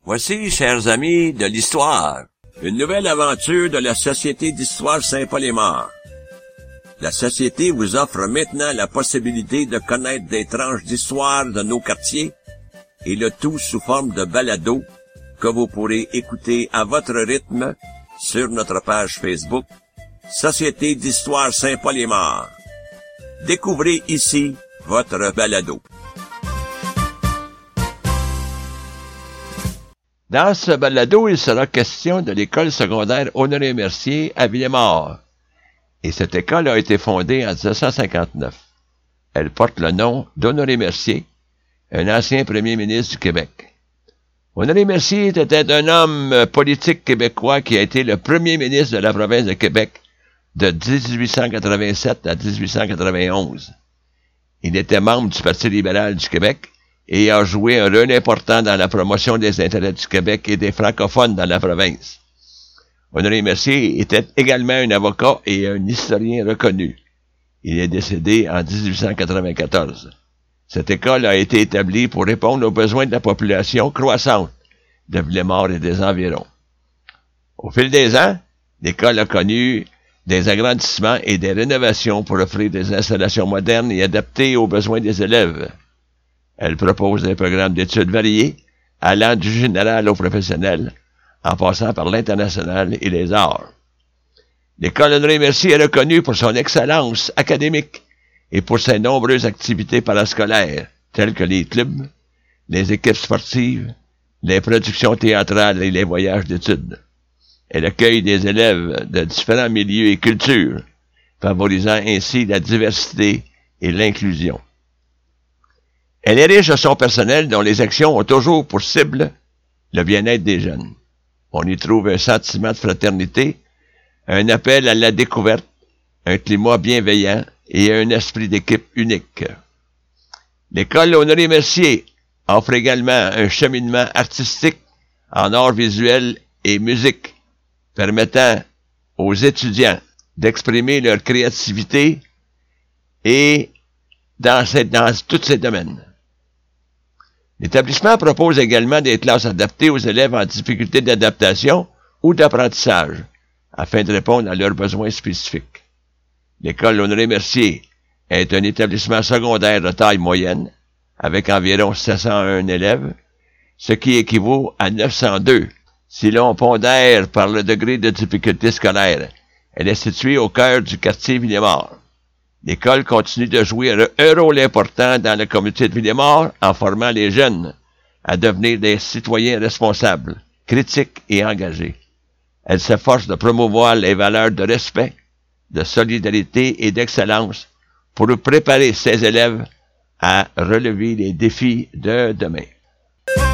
Voici, chers amis, de l'histoire, une nouvelle aventure de la Société d'histoire Saint-Paul-et-Mort. La Société vous offre maintenant la possibilité de connaître des tranches d'histoire de nos quartiers, et le tout sous forme de balado que vous pourrez écouter à votre rythme sur notre page Facebook, Société d'histoire Saint-Paul-et-Mort. Découvrez ici votre balado. Dans ce balado, il sera question de l'école secondaire Honoré-Mercier à Villemort. Et cette école a été fondée en 1959. Elle porte le nom d'Honoré-Mercier, un ancien premier ministre du Québec. Honoré-Mercier était un homme politique québécois qui a été le premier ministre de la province de Québec de 1887 à 1891. Il était membre du Parti libéral du Québec et a joué un rôle important dans la promotion des intérêts du Québec et des francophones dans la province. Honoré-Mercier était également un avocat et un historien reconnu. Il est décédé en 1894. Cette école a été établie pour répondre aux besoins de la population croissante de Villemort et des environs. Au fil des ans, l'école a connu des agrandissements et des rénovations pour offrir des installations modernes et adaptées aux besoins des élèves. Elle propose des programmes d'études variés, allant du général au professionnel, en passant par l'international et les arts. L'école Honoré-Mercier est reconnue pour son excellence académique et pour ses nombreuses activités parascolaires, telles que les clubs, les équipes sportives, les productions théâtrales et les voyages d'études. Elle accueille des élèves de différents milieux et cultures, favorisant ainsi la diversité et l'inclusion. Elle est riche de son personnel dont les actions ont toujours pour cible le bien-être des jeunes. On y trouve un sentiment de fraternité, un appel à la découverte, un climat bienveillant et un esprit d'équipe unique. L'école Honoré-Mercier offre également un cheminement artistique en arts visuels et musique, permettant aux étudiants d'exprimer leur créativité et dans tous ces domaines. L'établissement propose également des classes adaptées aux élèves en difficulté d'adaptation ou d'apprentissage, afin de répondre à leurs besoins spécifiques. L'école Honoré-Mercier est un établissement secondaire de taille moyenne, avec environ 701 élèves, ce qui équivaut à 902 si l'on pondère par le degré de difficulté scolaire. Elle est située au cœur du quartier Villemort. L'école continue de jouer un rôle important dans la communauté de Villemort en formant les jeunes à devenir des citoyens responsables, critiques et engagés. Elle s'efforce de promouvoir les valeurs de respect, de solidarité et d'excellence pour préparer ses élèves à relever les défis de demain.